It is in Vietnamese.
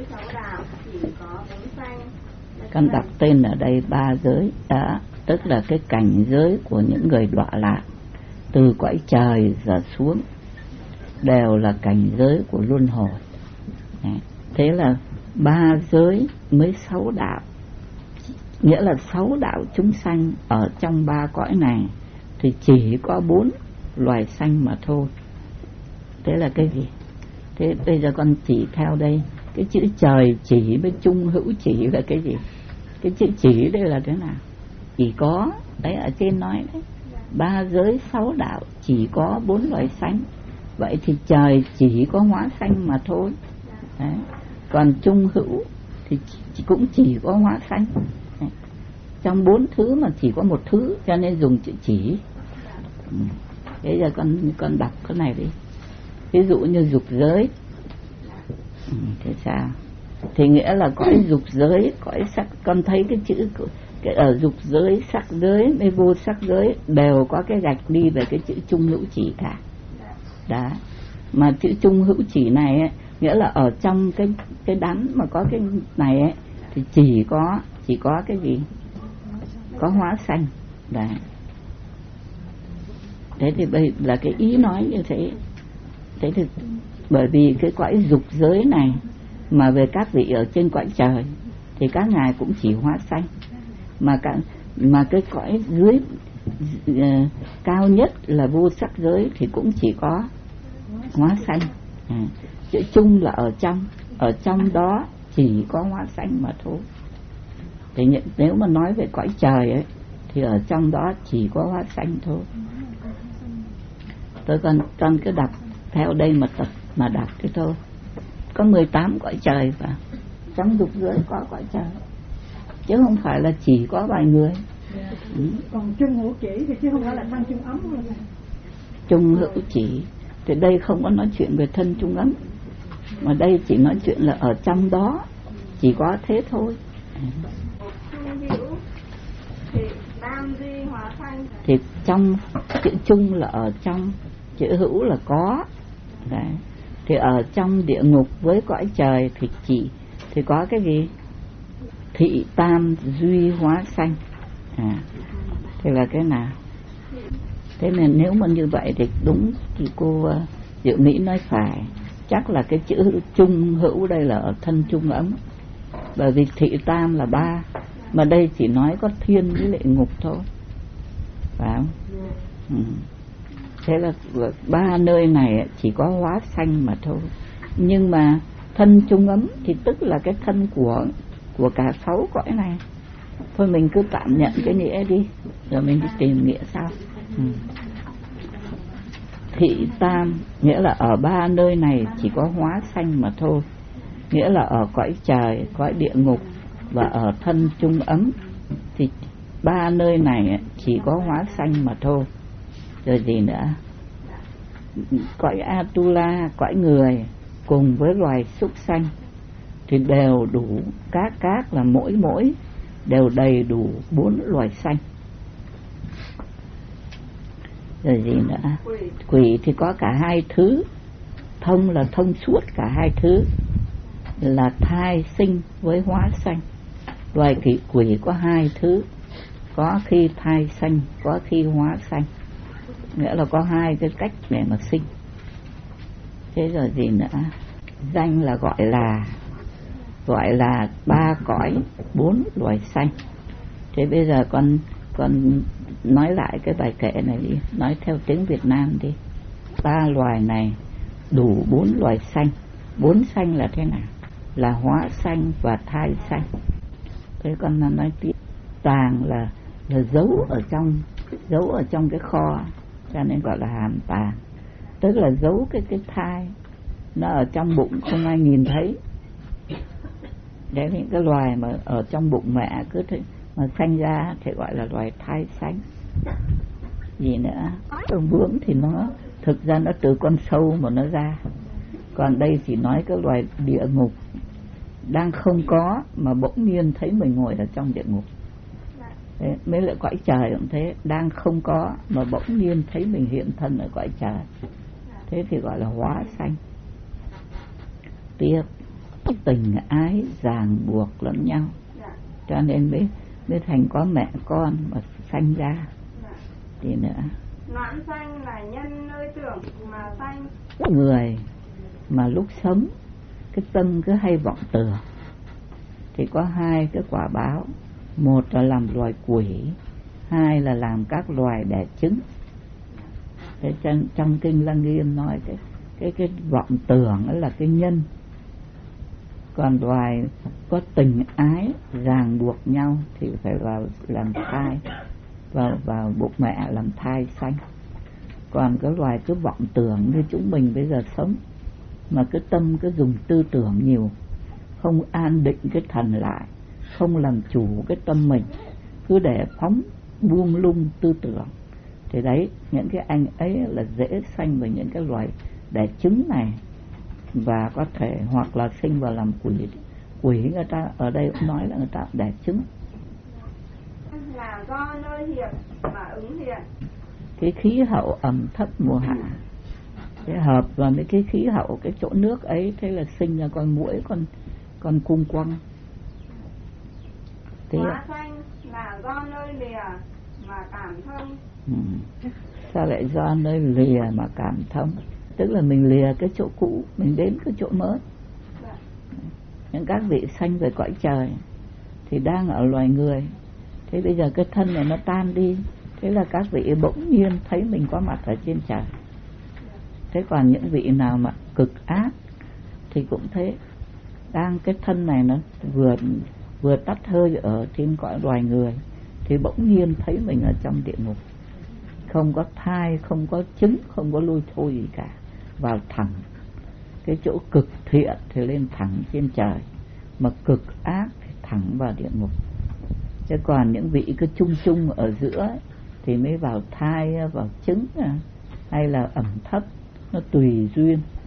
Con đọc tên ở đây ba giới đó, tức là cái cảnh giới của những người đọa lạc từ cõi trời giờ xuống đều là cảnh giới của luân hồi. Thế là ba giới mới 6 đạo, nghĩa là 6 đạo chúng sanh ở trong ba cõi này thì chỉ có 4 loài sanh mà thôi. Thế là cái gì? Thế bây giờ con chỉ theo đây, cái chữ trời chỉ với trung hữu chỉ là cái gì? Cái chữ chỉ đây là thế nào? Chỉ có, đấy ở trên nói đấy, ba giới 6 đạo chỉ có 4 loài sanh. Vậy thì trời chỉ có hóa sanh mà thôi. Đấy. Còn trung hữu thì cũng chỉ có hóa sanh. Đấy. Trong 4 thứ mà chỉ có một thứ, cho nên dùng chữ chỉ. Thế giờ con đọc cái này đi. Ví dụ như dục giới. Thế sao? Thì nghĩa là cõi dục giới, cõi sắc. Con thấy cái chữ cái ở dục giới, sắc giới với vô sắc giới đều có cái gạch đi về cái chữ trung hữu chỉ cả. Đó. Mà chữ trung hữu chỉ này ấy, nghĩa là ở trong cái đắn mà có cái này ấy, thì chỉ có cái gì? Có hóa sanh. Đấy. Thế thì đây là cái ý nói như thế. Thế thì bởi vì cái cõi dục giới này mà về các vị ở trên cõi trời thì các ngài cũng chỉ hóa sanh, mà cái cõi dưới cao nhất là vô sắc giới thì cũng chỉ có hóa sanh. Chữ chung là ở trong đó chỉ có hóa sanh mà thôi. Thì nếu mà nói về cõi trời ấy thì ở trong đó chỉ có hóa sanh thôi. Tôi con cứ đọc theo đây mà đọc thế thôi. Có 18 cõi trời và trong dục giới có cõi trời, chứ không phải là chỉ có vài người. Còn trung hữu chỉ thì chứ không phải là thân trung ấm luôn. Trung hữu chỉ thì đây không có nói chuyện về thân trung ấm, mà đây chỉ nói chuyện là ở trong đó chỉ có thế thôi. Thì trong chữ trung là ở trong, chữ hữu là có. Đấy. Thì ở trong địa ngục với cõi trời thì có cái gì? Thị tam duy hóa sanh. Thì là cái nào? Thế nên nếu mà như vậy thì đúng thì cô Diệu Mỹ nói phải. Chắc là cái chữ trung hữu đây là ở thân trung ấm. Bởi vì thị tam là 3, mà đây chỉ nói có thiên với lệ ngục thôi, phải không? Thế là 3 nơi này chỉ có hóa sanh mà thôi. Nhưng mà thân trung ấm thì tức là cái thân của cả 6 cõi này. Thôi mình cứ tạm nhận cái nghĩa đi, rồi mình đi tìm nghĩa sau. Thị tam nghĩa là ở 3 nơi này chỉ có hóa sanh mà thôi. Nghĩa là ở cõi trời, cõi địa ngục và ở thân trung ấm thì 3 nơi này chỉ có hóa sanh mà thôi. Rồi gì nữa? Cõi Atula, cõi người cùng với loài súc sanh thì đều đủ, các là mỗi đều đầy đủ 4 loài sanh. Rồi gì nữa? Quỷ thì có cả 2 thứ. Thông là thông suốt cả 2 thứ, là thai sinh với hóa sanh. Loài quỷ có 2 thứ, có khi thai sanh, có khi hóa sanh. Nghĩa là có 2 cái cách để mà sinh. Thế rồi gì nữa? Danh là gọi là 3 cõi 4 loài sanh. Thế bây giờ con nói lại cái bài kệ này đi, nói theo tiếng Việt Nam đi. 3 loài này đủ 4 loài sanh. 4 sanh là thế nào? Là hóa sanh và thai sanh. Thế con nói tiếp. Tàng là giấu ở trong cái kho, cho nên gọi là hàm tàng. Tức là giấu cái thai nó ở trong bụng không ai nhìn thấy. Đấy, những cái loài mà ở trong bụng mẹ cứ thế mà sanh ra thì gọi là loài thai sanh. Gì nữa? Con bướm thì nó thực ra nó từ con sâu mà nó ra. Còn đây chỉ nói cái loài địa ngục đang không có mà bỗng nhiên thấy mình ngồi ở trong địa ngục. Đấy, mấy lại cõi trời cũng thế, đang không có mà bỗng nhiên thấy mình hiện thân ở cõi trời. Thế thì gọi là hóa sanh. Tiếp tình ái ràng buộc lẫn nhau, cho nên mới thành có mẹ con mà sanh ra. Thì nữa noãn sanh là nhân nơi tưởng mà sanh. Người mà lúc sống cái tâm cứ hay vọng tưởng thì có hai cái quả báo, một là làm loài quỷ, hai là làm các loài đẻ trứng. Thế trong kinh Lăng Nghiêm nói cái vọng tưởng là cái nhân, còn loài có tình ái ràng buộc nhau thì phải vào làm thai, vào bụng mẹ làm thai sanh. Còn cái loài cứ vọng tưởng như chúng mình bây giờ sống, mà cái tâm cứ dùng tư tưởng nhiều, không an định cái thần lại, không làm chủ cái tâm mình, cứ để phóng buông lung tư tưởng, thì đấy, những cái anh ấy là dễ sanh với những cái loài đẻ trứng này, và có thể hoặc là sinh vào làm quỷ. Quỷ người ta ở đây cũng nói là người ta đẻ trứng. Là do nơi hiểm mà ứng hiện. Cái khí hậu ẩm thấp mùa hạ, cái hợp vào với cái khí hậu cái chỗ nước ấy, thế là sinh ra con muỗi, con cung quăng. Hóa sanh là do nơi lìa mà cảm thông. Sao lại do nơi lìa mà cảm thông? Tức là mình lìa cái chỗ cũ, mình đến cái chỗ mới. Những các vị sanh về cõi trời thì đang ở loài người, thế bây giờ cái thân này nó tan đi, thế là các vị bỗng nhiên thấy mình có mặt ở trên trời. Thế còn những vị nào mà cực ác thì cũng thế, đang cái thân này nó vừa tắt hơi ở trên cõi loài người thì bỗng nhiên thấy mình ở trong địa ngục, không có thai, không có trứng, không có lôi thôi gì cả, vào thẳng cái chỗ cực thiện thì lên thẳng trên trời, mà cực ác thì thẳng vào địa ngục. Chứ còn những vị cứ chung chung ở giữa ấy, thì mới vào thai, vào trứng hay là ẩm thấp, nó tùy duyên.